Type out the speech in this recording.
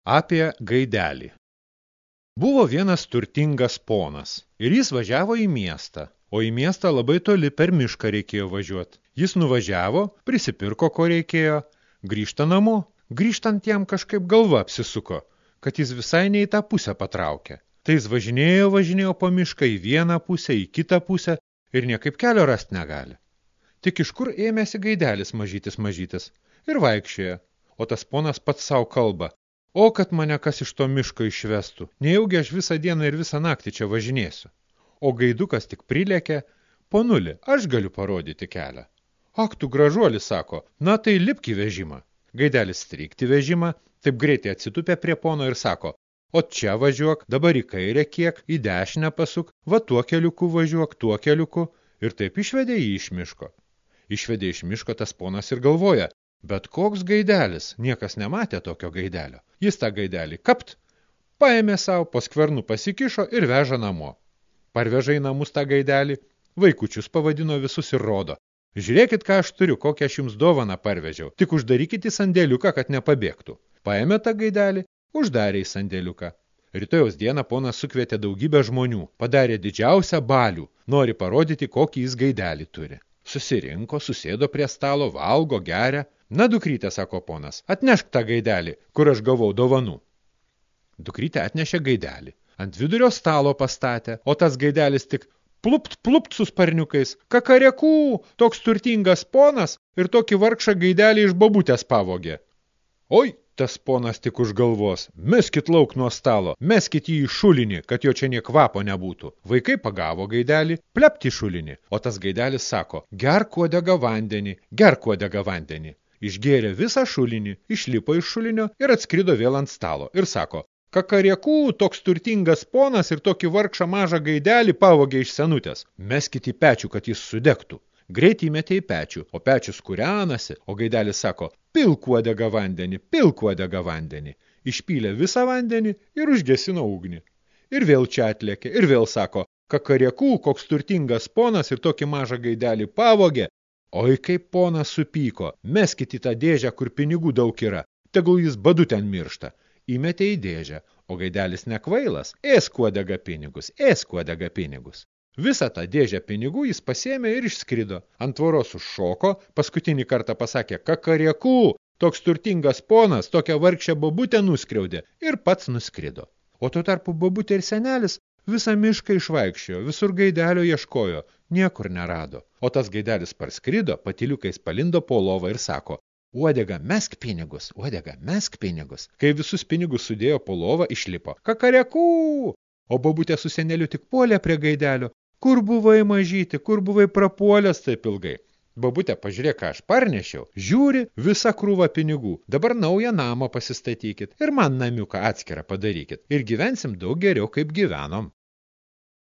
Apie gaidelį. Buvo vienas turtingas ponas ir jis važiavo į miestą, o į miestą labai toli per mišką reikėjo važiuoti. Jis nuvažiavo, prisipirko, ko reikėjo, grįžta namo. Grįžtant jam kažkaip galva apsisuko, kad jis visai ne į tą pusę patraukė. Tai jis važinėjo po mišką į vieną pusę, į kitą pusę ir niekaip kelio rast negali. Tik iš kur ėmėsi gaidelis mažytis ir vaikščioja, o tas ponas pats savo kalba. O, kad mane kas iš to miško išvestų, nejaugi aš visą dieną ir visą naktį čia važinėsiu. O gaidukas tik prilėkė, ponuli, aš galiu parodyti kelią. Ak, tu gražuolis, sako, na tai lipk į vežimą. Gaidelis strykti vežimą, taip greitai atsitupė prie pono ir sako, o čia važiuok, dabar į kairę kiek, į dešinę pasuk, va tuo keliuku važiuok, tuo keliuku, ir taip išvedė jį iš miško. Išvedė iš miško tas ponas ir galvoja, bet koks gaidelis, niekas nematė tokio gaidelio. Jis tą gaidelį kapt, paėmė savo, po skvernų pasikišo ir veža namo. Parveža į namus tą gaidelį, vaikučius pavadino visus ir rodo. Žiūrėkit, ką aš turiu, kokią aš jums dovaną parvežiau, tik uždarykit į sandėliuką, kad nepabėgtų. Paėmė tą gaidelį, uždarė į sandėliuką. Rytojaus dieną ponas sukvietė daugybę žmonių, padarė didžiausią balių, nori parodyti, kokį jis gaidelį turi. Susirinko, susėdo prie stalo, valgo, geria. Na, dukrytė, sako ponas, atnešk tą gaidelį, kur aš gavau dovanų. Dukrytė atnešė gaidelį. Ant vidurio stalo pastatė, o tas gaidelis tik plupt su sparniukais. Kakarekų, toks turtingas ponas ir tokį vargšą gaidelį iš bobutės pavogė. Oi, tas ponas tik už galvos, meskit lauk nuo stalo, meskit jį į šulinį, kad jo čia nie kvapo nebūtų. Vaikai pagavo gaidelį, plept į šulinį, o tas gaidelis sako, gerk uodegą vandenį. Išgėrė visą šulinį, išlipo iš šulinio ir atskrido vėl ant stalo ir sako, kakarekų, toks turtingas ponas ir tokį vargšą mažą gaidelį pavogė iš senutės. Meskit į pečių, kad jis sudegtų. Greit įmetė į pečių, o pečius kūrenasi, o gaidelis sako, pilk uodegą vandenį. Išpylė visą vandenį ir užgesino ugnį. Ir vėl čia atlėkė, ir vėl sako, kakarekų, koks turtingas ponas ir tokį mažą gaidelį pavogė. Oi, kaip ponas supyko, meskit į tą dėžę, kur pinigų daug yra, tegul jis badu ten miršta. Įmetė į dėžę, o gaidelis nekvailas, ėsk uodegą pinigus. Visą tą dėžę pinigų jis pasėmė ir išskrido. Ant tvoros užšoko, paskutinį kartą pasakė, kakarekų, toks turtingas ponas, tokią vargšę bobutę nuskriaudė ir pats nuskrido. O tuo tarpu bobutė ir senelis visą mišką išvaikščiojo, visur gaidelio ieškojo, niekur nerado. O tas gaidelis parskrido, patyliukais palindo po lovą ir sako, uodega, mesk pinigus. Kai visus pinigus sudėjo po lovą, išlipo, kakarekų. O bobutė su seneliu tik puolė prie gaidelio. Kur buvai mažyti, kur buvai prapuolęs taip ilgai? Bobutė, pažiūrėk, ką aš parnešiau. Žiūri, visa krūva pinigų. Dabar naują namą pasistatykit ir man namiuką atskirą padarykit. Ir gyvensim daug geriau, kaip gyvenom.